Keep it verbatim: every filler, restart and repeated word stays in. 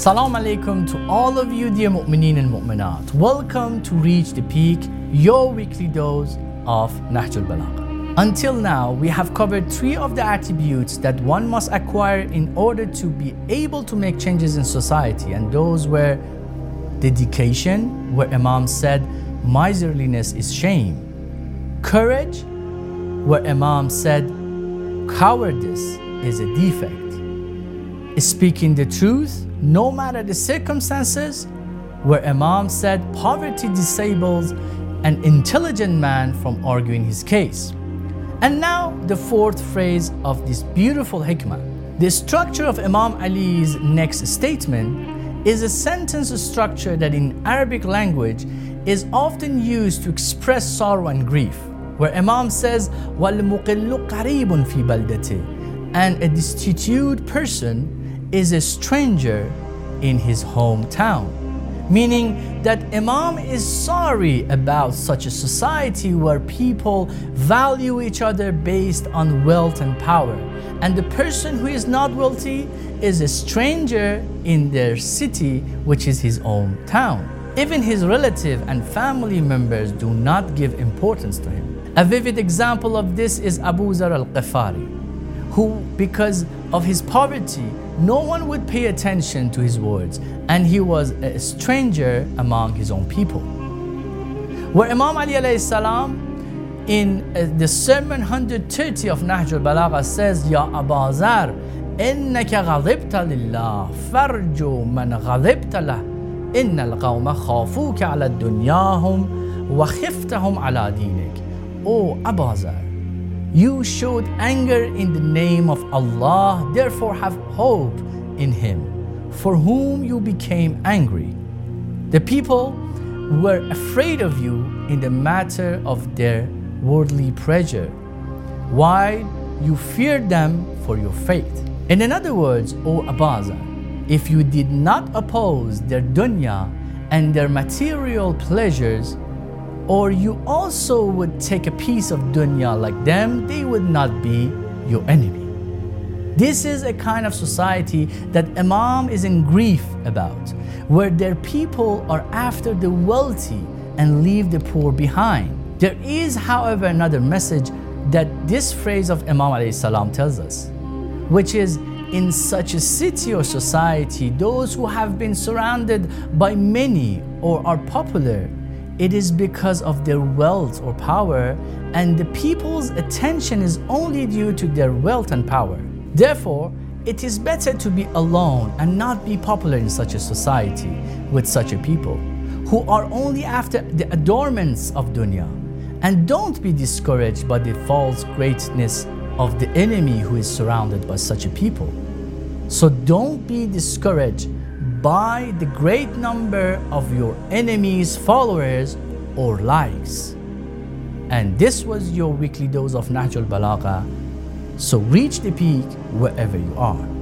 Assalamu alaikum to all of you dear mu'mineen and mu'minat. Welcome to Reach the Peak, your weekly dose of Nahjul Balagha. Until now, we have covered three of the attributes that one must acquire in order to be able to make changes in society, and those were dedication, where Imam said miserliness is shame; courage, where Imam said cowardice is a defect; speaking the truth no matter the circumstances, where Imam said poverty disables an intelligent man from arguing his case. And now the fourth phrase of this beautiful hikmah. The structure of Imam Ali's next statement is a sentence structure that in Arabic language is often used to express sorrow and grief, where Imam says, وَالْمُقِلُّ قَرِيبٌ فِي بَلْدَتِهِ, and a destitute person is a stranger in his hometown. Meaning that Imam is sorry about such a society where people value each other based on wealth and power, and the person who is not wealthy is a stranger in their city, which is his own town. Even his relative and family members do not give importance to him. A vivid example of this is Abu Zar al-Ghifari, who, because of his poverty, no one would pay attention to his words, and he was a stranger among his own people. Where Imam Ali alayhi salam in uh, the sermon one hundred thirty of Nahjul Balagha says, Ya Aba Zar, innaka ghadibta lillah, farju man ghadibta lah, inna al-qawma khafuka ala dunyahum wa khiftahum ala dinik. O Aba Zar, you showed anger in the name of Allah, therefore have hope in Him, for whom you became angry. The people were afraid of you in the matter of their worldly pleasure, while you feared them for your faith. And in other words, O Aba Zar, if you did not oppose their dunya and their material pleasures, or you also would take a piece of dunya like them, they would not be your enemy. This is a kind of society that Imam is in grief about, where their people are after the wealthy and leave the poor behind. There is, however, another message that this phrase of Imam alayhi salam tells us, which is, in such a city or society, those who have been surrounded by many or are popular, it is because of their wealth or power, and the people's attention is only due to their wealth and power. Therefore, it is better to be alone and not be popular in such a society with such a people who are only after the adornments of dunya. And don't be discouraged by the false greatness of the enemy who is surrounded by such a people. So don't be discouraged by the great number of your enemies' followers or likes. And this was your weekly dose of Nahjul Balagha. So reach the peak wherever you are.